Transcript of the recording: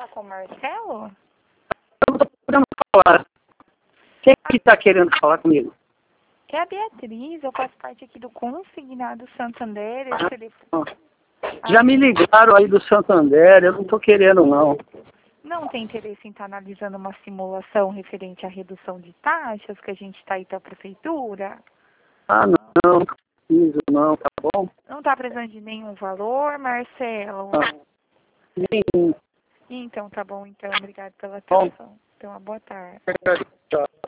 falar com o Marcelo? Eu não tô podendo falar. Quem que tá querendo falar comigo? É a Beatriz, eu faço parte aqui do Consignado Santander. Esse telefone... Já me ligaram aí do Santander, eu não tô querendo não. Não tem interesse em estar analisando uma simulação referente à redução de taxas que a gente está aí para a prefeitura? Ah, não preciso não, tá bom? Não está precisando de nenhum valor, Marcelo? Nenhum. Então, tá bom, então. Obrigado pela atenção. Então, uma boa tarde. Tchau.